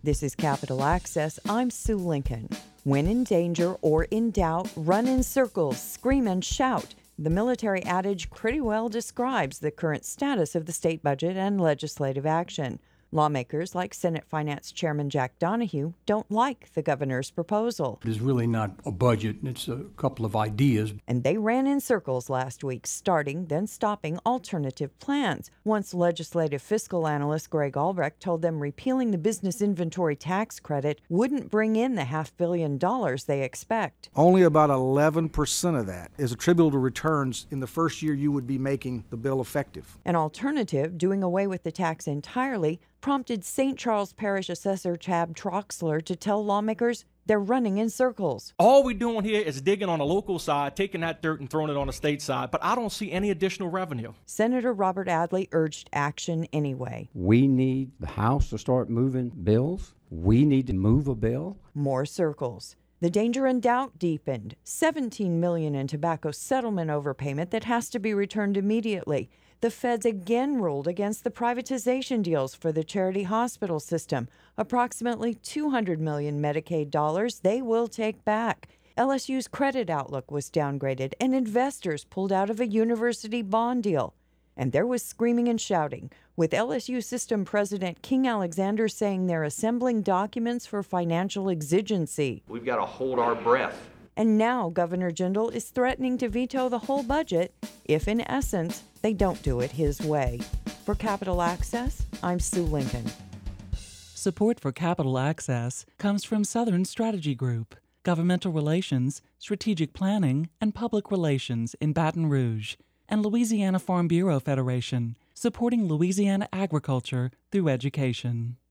This is Capital Access. I'm Sue Lincoln. When in danger or in doubt, run in circles, scream and shout. The military adage pretty well describes the current status of the state budget and legislative action. Lawmakers like Senate Finance Chairman Jack Donahue don't like the governor's proposal. It is really not a budget. It's a couple of ideas. And they ran in circles last week, starting, then stopping alternative plans. Once legislative fiscal analyst Greg Albrecht told them repealing the business inventory tax credit wouldn't bring in the $500 million they expect. Only about 11% of that is attributable to returns in the first year you would be making the bill effective. An alternative, doing away with the tax entirely, prompted St. Charles Parish Assessor Tab Troxler to tell lawmakers they're running in circles. All we're doing here is digging on the local side, taking that dirt and throwing it on the state side, but I don't see any additional revenue. Senator Robert Adley urged action anyway. We need the House to start moving bills. We need to move a bill. More circles. The danger and doubt deepened. $17 million in tobacco settlement overpayment that has to be returned immediately. The feds again ruled against the privatization deals for the charity hospital system. Approximately $200 million Medicaid dollars they will take back. LSU's credit outlook was downgraded, and investors pulled out of a university bond deal. And there was screaming and shouting, with LSU system president King Alexander saying they're assembling documents for financial exigency. We've got to hold our breath. And now Governor Jindal is threatening to veto the whole budget if, in essence, they don't do it his way. For Capital Access, I'm Sue Lincoln. Support for Capital Access comes from Southern Strategy Group, Governmental Relations, Strategic Planning, and Public Relations in Baton Rouge, and Louisiana Farm Bureau Federation, supporting Louisiana agriculture through education.